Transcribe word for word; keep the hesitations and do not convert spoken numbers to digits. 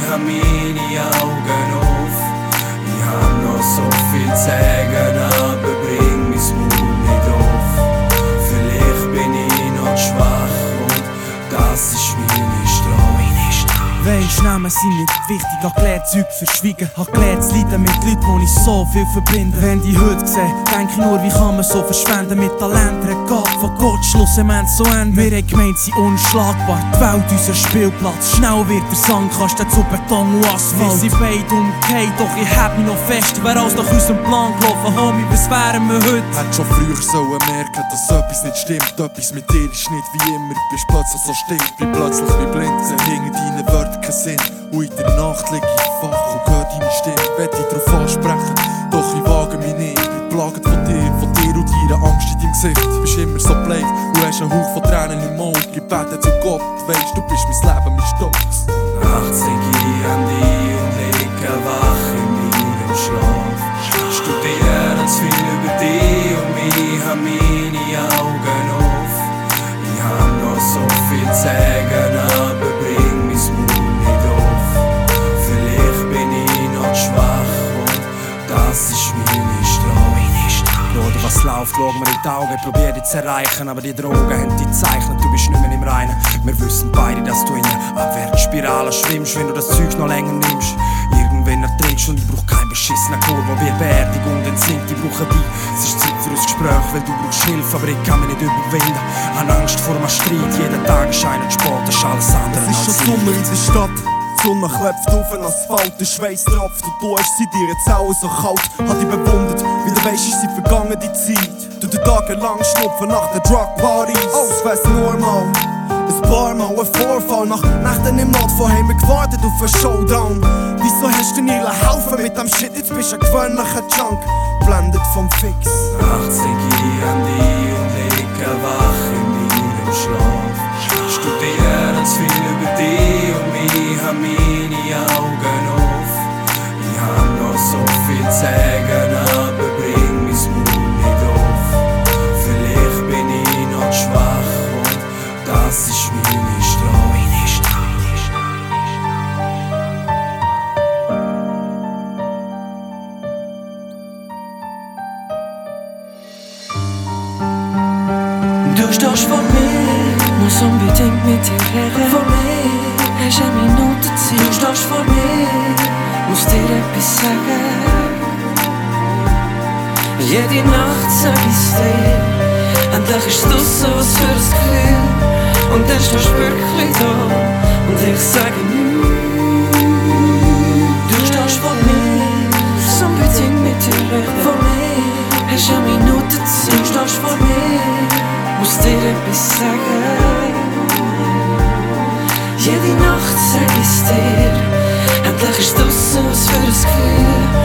hab meine Augen auf. Ich hab noch so viel zu sagen, aber bring mein Maul nicht auf. Vielleicht bin ich noch schwach und das ist meine Strafe. Weisst, Namen sind nicht wichtig, hab gelernt Zeug verschwiegen. Hab gelernt zu leiden mit Leuten, die ich so viel verbinde. Wenn die heute sehe, denk ich nur, wie kann man so verschwenden. Mit Talent, Regat, von Gott, Schluss im Ende so enden. Wir haben gemeint, sind unschlagbar, die Welt unser Spielplatz. Schnell wird der Sandkasten zu Beton und Asphalt. Wir sind beide umgekehrt, doch ich hab mich noch fest. Wär alles nach unserem Plan gelaufen, Homie, was wären wir heute? Hätt schon früher sollen merken, dass etwas nicht stimmt. Etwas mit dir ist nicht wie immer, bist plötzlich so still. Bin plötzlich wie blind, seh hinter deinen Wörtern keinen Sinn. Und in der Nacht lieg ich wach und hör deine Stimme. Will ich drauf ansprechen, doch ich wage mich nicht. Bin plagt von dir, von dir und deiner Angst in deinem Gesicht. Du bist immer so bleich, du hast einen Hauch von Tränen im Auge. Ich bete zu Gott, weisst, du bist mein Leben, mein Stolz. Nachts denk ich an dich und liege wach in meinem Schlaf. Studiere zu viel über dich und mich, hab meine Augen auf. Ich hab noch so viel zu sagen, aber bring mein Maul nicht auf. Vielleicht bin ich noch schwach und das ist meine Strafe. Oder was läuft, schau mir in die Augen, probier dich zu erreichen. Aber die Drogen haben dich gezeichnet, du bist nicht mehr im Reinen. Wir wissen beide, dass du in einer Abwärtsspirale schwimmst, wenn du das Zeug noch länger nimmst. Irgendwann ertrinkst und ich brauch keinen beschissenen Chor, wo wir Beerdigung entsinnt. Ich brauche dich, es ist Zeit für ein Gespräch, weil du brauchst Hilfe, aber ich kann mich nicht überwinden. Hab Angst vor einem Streit, jeden Tag ist einer zu spät, das ist alles andere. Es ist schon Sommer in der Stadt. Die Sonne klebt auf den Asphalt, der Schweiß tropft und du hast sie dir jetzt auch so kalt. Hat dich bewundert, wie du weisst, ist sie vergangen, die Zeit. Du den tagelang schnupfen nach den Drug-Partys. Oh, es wär's normal, ein paar Mal ein Vorfall. Nach Nächten im Notfall haben wir gewartet auf einen Showdown. Wieso hast du nie helfen mit dem Shit, jetzt bist du ein gewöhnlicher Junk, blendet vom Fix. Nachts denk ich an dich und liege wach in meinem Schlaf. Studiere zu viel über dich und mich, hab meine Augen auf. Ich hab noch so viel zu sagen, aber bring mein Maul nicht auf. Vielleicht bin ich noch schwach und das ist meine Strafe. Du stehst vor mir, muss unbedingt mit dir reden. Vor mir hast eine Minute Zeit. Du stehst vor mir, muss dir etwas sagen. Jede Nacht sag ich's dir, endlich ist das so was für ein Gefühl. Und dann stehst du wirklich da und ich sage nichts. Du stehst vor mir, muss unbedingt mit dir reden. Vor mir hast eine Minute Zeit. Du stehst vor mir, muss dir etwas sagen. Jede Nacht sag ich's dir, endlich ist das so was für ein Gefühl.